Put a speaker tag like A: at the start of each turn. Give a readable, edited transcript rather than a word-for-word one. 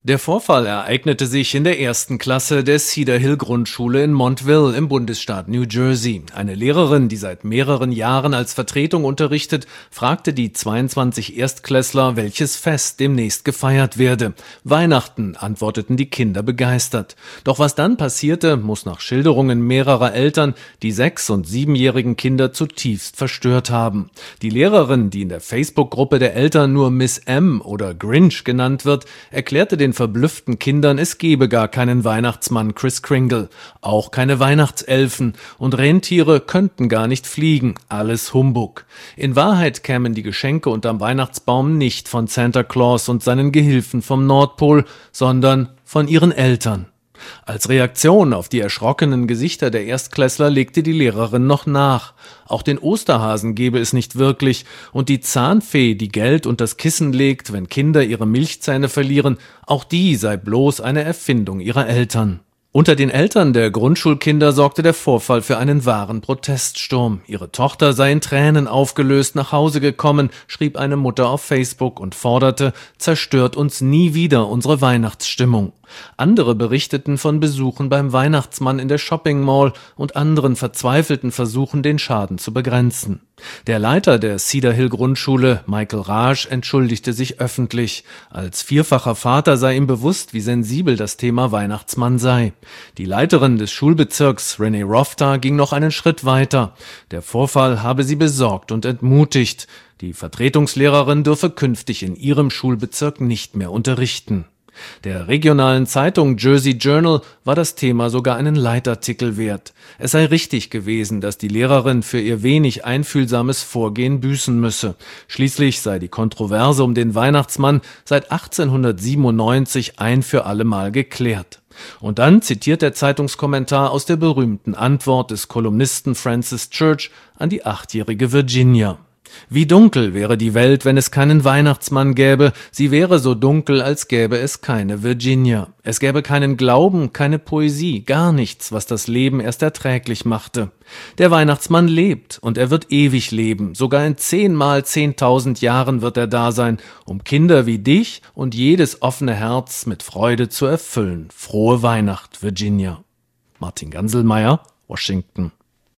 A: Der Vorfall ereignete sich in der ersten Klasse der Cedar Hill Grundschule in Montville im Bundesstaat New Jersey. Eine Lehrerin, die seit mehreren Jahren als Vertretung unterrichtet, fragte die 22 Erstklässler, welches Fest demnächst gefeiert werde. Weihnachten, antworteten die Kinder begeistert. Doch was dann passierte, muss nach Schilderungen mehrerer Eltern die 6- und 7-jährigen Kinder zutiefst verstört haben. Die Lehrerin, die in der Facebook-Gruppe der Eltern nur Miss M oder Grinch genannt wird, erklärte den verblüfften Kindern, es gebe gar keinen Weihnachtsmann Kris Kringle, auch keine Weihnachtselfen und Rentiere könnten gar nicht fliegen, alles Humbug. In Wahrheit kämen die Geschenke unterm Weihnachtsbaum nicht von Santa Claus und seinen Gehilfen vom Nordpol, sondern von ihren Eltern. Als Reaktion auf die erschrockenen Gesichter der Erstklässler legte die Lehrerin noch nach. Auch den Osterhasen gebe es nicht wirklich und die Zahnfee, die Geld unter das Kissen legt, wenn Kinder ihre Milchzähne verlieren, auch die sei bloß eine Erfindung ihrer Eltern. Unter den Eltern der Grundschulkinder sorgte der Vorfall für einen wahren Proteststurm. Ihre Tochter sei in Tränen aufgelöst nach Hause gekommen, schrieb eine Mutter auf Facebook und forderte, zerstört uns nie wieder unsere Weihnachtsstimmung. Andere berichteten von Besuchen beim Weihnachtsmann in der Shopping Mall und anderen verzweifelten Versuchen, den Schaden zu begrenzen. Der Leiter der Cedar Hill Grundschule, Michael Raj, entschuldigte sich öffentlich. Als vierfacher Vater sei ihm bewusst, wie sensibel das Thema Weihnachtsmann sei. Die Leiterin des Schulbezirks, Renee Rofta, ging noch einen Schritt weiter. Der Vorfall habe sie besorgt und entmutigt. Die Vertretungslehrerin dürfe künftig in ihrem Schulbezirk nicht mehr unterrichten. Der regionalen Zeitung Jersey Journal war das Thema sogar einen Leitartikel wert. Es sei richtig gewesen, dass die Lehrerin für ihr wenig einfühlsames Vorgehen büßen müsse. Schließlich sei die Kontroverse um den Weihnachtsmann seit 1897 ein für alle Mal geklärt. Und dann zitiert der Zeitungskommentar aus der berühmten Antwort des Kolumnisten Francis Church an die 8-jährige Virginia. Wie dunkel wäre die Welt, wenn es keinen Weihnachtsmann gäbe. Sie wäre so dunkel, als gäbe es keine Virginia. Es gäbe keinen Glauben, keine Poesie, gar nichts, was das Leben erst erträglich machte. Der Weihnachtsmann lebt und er wird ewig leben. Sogar in 10 mal 10.000 Jahren wird er da sein, um Kinder wie dich und jedes offene Herz mit Freude zu erfüllen. Frohe Weihnacht, Virginia. Martin Ganselmeier, Washington.